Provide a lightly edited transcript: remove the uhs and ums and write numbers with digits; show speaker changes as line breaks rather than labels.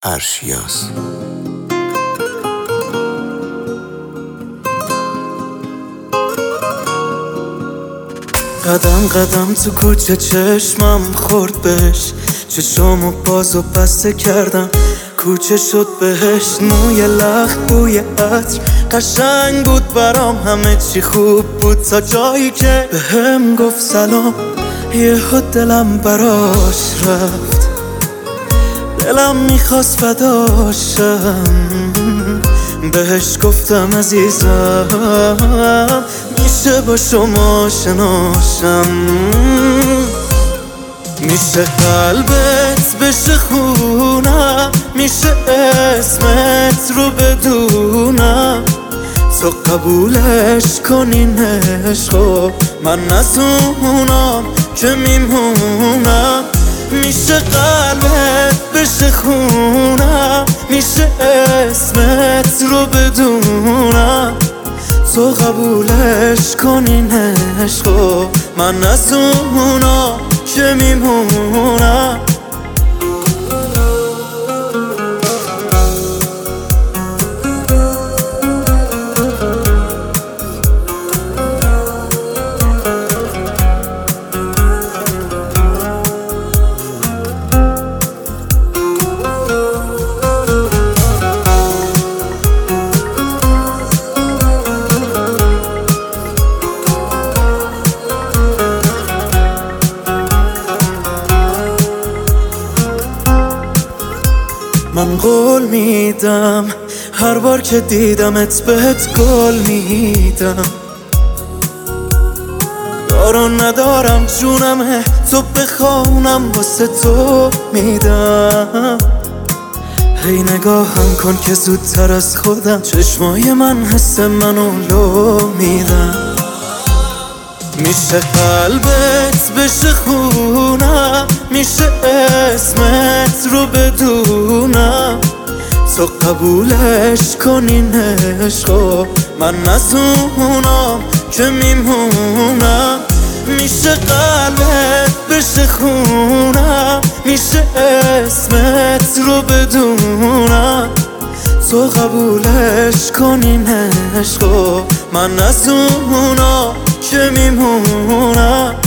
ارشیاز.
قدم قدم تو کوچه چشمم خورد بهش، چشمو باز و بسته کردم کوچه شد بهش. موی لخت بوی عطر قشنگ بود برام، همه چی خوب بود تا جایی که بهم گفت سلام. یهو دلم براش رفت، دلم میخواست فداشم. بهش گفتم عزیزم میشه با شما شناشم، میشه قلبت بشه خونم، میشه اسمت رو بدونم. تو قبولش کنین عشقو، من از اونام که میمونم. میشه قلبت بشه خونم، میشه اسمت رو بدونم. تو قبولش کنین عشقو، من از اونا که میمونم. من قول میدم هر بار که دیدمت بهت گل میدم. دارو ندارم جونمه تو بخوانم واسه تو میدم. هی نگاهم کن که زودتر از خودم چشمای من حس منو لو میدم. میشه قلبت بشه خونم، میشه اسمت رو بدونم. تو قبولش کنین عشقو، من از اونام که میمونم. میشه قلبت بشه خونم، میشه اسمت رو بدونم. تو قبولش کنین عشقو، من از اونام که میمونم.